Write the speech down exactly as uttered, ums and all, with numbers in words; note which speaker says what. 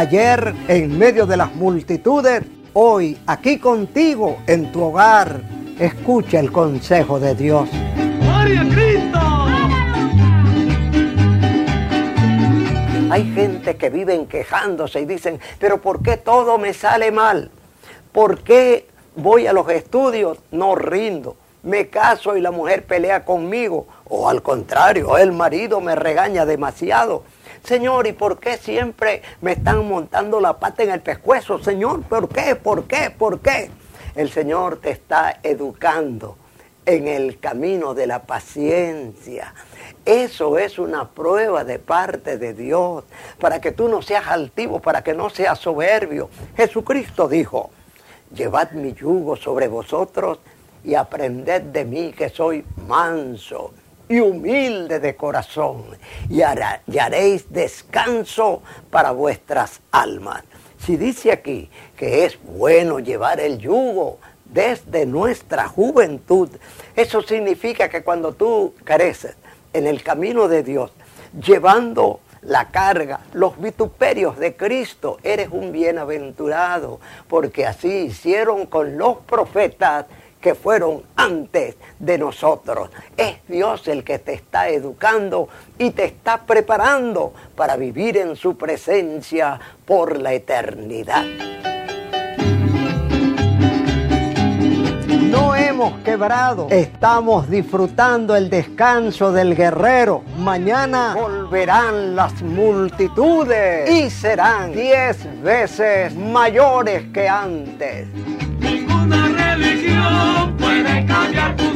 Speaker 1: Ayer en medio de las multitudes, hoy aquí contigo en tu hogar. Escucha el consejo de Dios.
Speaker 2: ¡Gloria a Cristo!
Speaker 1: Hay gente que viven quejándose y dicen, pero ¿por qué todo me sale mal? ¿Por qué voy a los estudios? No rindo. Me caso y la mujer pelea conmigo. O al contrario, el marido me regaña demasiado. Señor, ¿y por qué siempre me están montando la pata en el pescuezo? Señor, ¿por qué? ¿Por qué? ¿Por qué? El Señor te está educando en el camino de la paciencia. Eso es una prueba de parte de Dios, para que tú no seas altivo, para que no seas soberbio. Jesucristo dijo, llevad mi yugo sobre vosotros y aprended de mí que soy manso y humilde de corazón, y, hará, y haréis descanso para vuestras almas. Si dice aquí que es bueno llevar el yugo desde nuestra juventud, eso significa que cuando tú creces en el camino de Dios, llevando la carga, los vituperios de Cristo, eres un bienaventurado, porque así hicieron con los profetas que fueron antes de nosotros. Es Dios el que te está educando y te está preparando para vivir en su presencia por la eternidad. No hemos quebrado, estamos disfrutando el descanso del guerrero. Mañana volverán las multitudes y serán diez veces mayores que antes.
Speaker 2: Ninguna religión puede cambiar tu